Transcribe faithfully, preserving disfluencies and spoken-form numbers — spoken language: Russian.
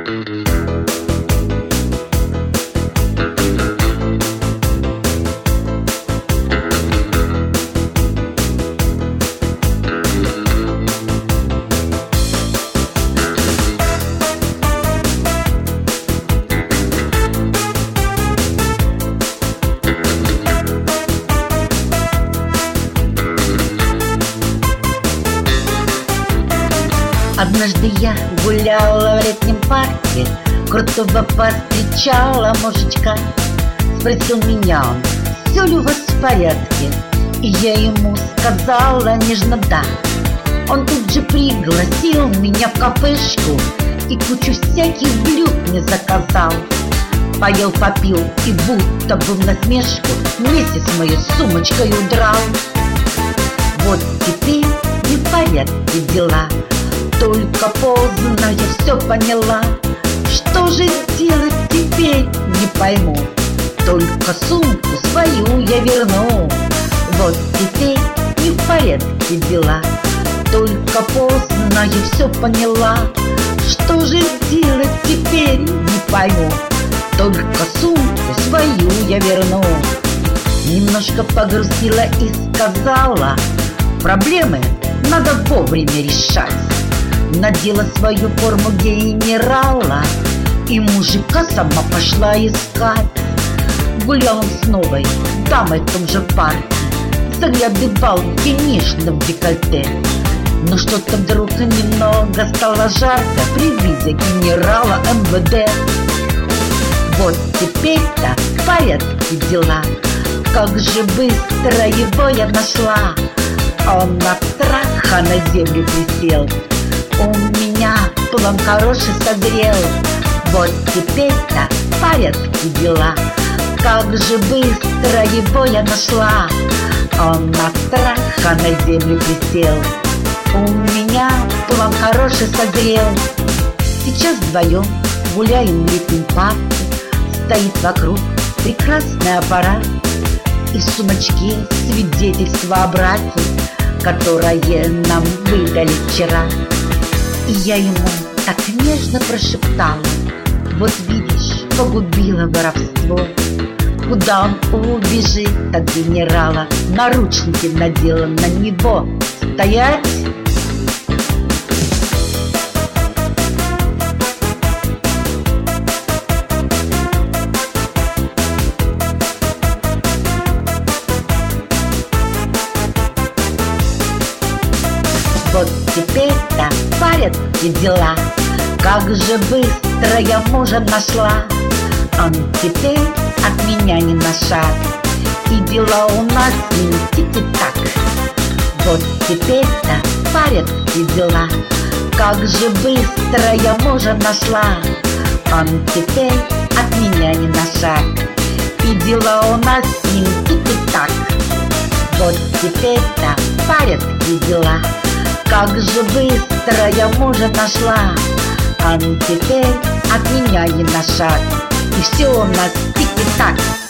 Однажды я гуляла в летнем парке, крутого повстречала мужичка. Спросил меня он, все ли у вас в порядке, и я ему сказала нежно да. Он тут же пригласил меня в кафешку и кучу всяких блюд мне заказал. Поел, попил и будто бы в насмешку вместе с моей сумочкой удрал. Вот теперь не в порядке дела, только поздно я все поняла. Что же делать теперь, не пойму, только сумку свою я верну. Вот теперь не в порядке дела, только поздно я все поняла. Что же делать теперь, не пойму, только сумку свою я верну. Немножко погрустила и сказала, проблемы надо вовремя решать. Надела свою форму генерала и мужика сама пошла искать. Гулял он с новой дамой в том же парке, заглядывал ей нежно в декольте. Но что-то вдруг немного стало жарко при виде генерала эм вэ дэ. Вот теперь-то в порядке дела, как же быстро его я нашла. Он от страха на землю присел, у меня план хороший созрел. Вот теперь-то в порядке дела, как же быстро его я нашла. Он от страха на землю присел, у меня план хороший созрел. Сейчас вдвоем гуляем в летнем парке, стоит вокруг прекрасный аппарат, и в сумочке свидетельство о браке, которое нам выдали вчера. И я ему так нежно прошептала, вот видишь, погубила воровство. Куда он убежит от генерала, наручники надела на него. Стоять! Вот теперь-то в порядке дела, как же быстро я мужа нашла. Он теперь от меня не на шаг, и дела у нас с ним тики-так. Вот теперь-то в порядке дела, как же быстро я мужа нашла. Он теперь от меня не на шаг, и дела у нас с ним тики-так. Вот теперь-то в порядке дела, как же быстро я мужа нашла. Он теперь от меня не на шаг, и все у нас тики-так.